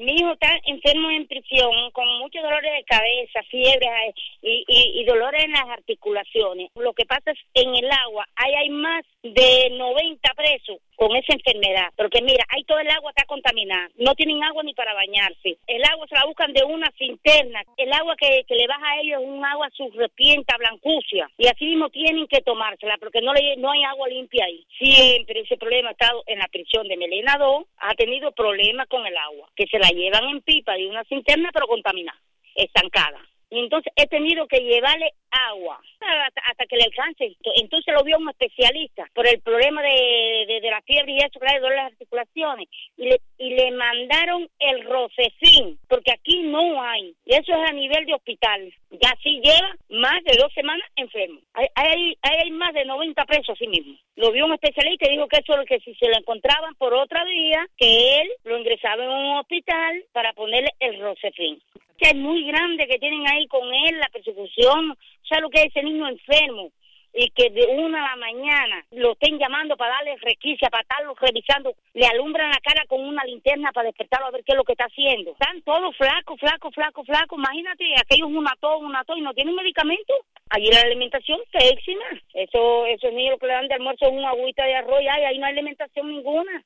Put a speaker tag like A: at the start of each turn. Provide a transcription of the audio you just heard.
A: Mi hijo está enfermo en prisión, con muchos dolores de cabeza, fiebre y dolores en las articulaciones. Lo que pasa es en el agua, hay más de 90 presos con esa enfermedad. Porque mira, ahí todo el agua está contaminada. No tienen agua ni para bañarse. El agua se la buscan de una cisterna. El agua que le baja a ellos es un agua surrepienta, blancucia. Y así mismo tienen que tomársela, porque no hay agua limpia ahí. Siempre ese problema ha estado en la prisión de Melena 2. Ha tenido problemas con el agua, que se la llevan en pipa de una cisterna, pero contaminada, estancada. Y entonces he tenido que llevarle agua hasta que le alcance. Entonces lo vio un especialista por el problema de la fiebre y eso, claro, de las articulaciones. Y le mandaron el Rocefin, porque aquí no hay. Y eso es a nivel de hospital. Ya sí lleva más de 2 semanas enfermo. Hay más de 90 presos así mismo. Lo vio un especialista y dijo que eso, que si se lo encontraban por otra vía, que él lo ingresaba en un hospital para ponerle el Rocefin. Que es muy grande que tienen ahí con él, la persecución, o sea, lo que es ese niño enfermo, y que de 1 a la mañana lo estén llamando para darle requisa, para estarlo revisando, le alumbran la cara con una linterna para despertarlo a ver qué es lo que está haciendo. Están todos flacos, imagínate, aquellos una tos y no tienen medicamento. Allí la alimentación pésima. Esos niños que le dan de almuerzo es una agüita de arroz, ahí no hay alimentación ninguna.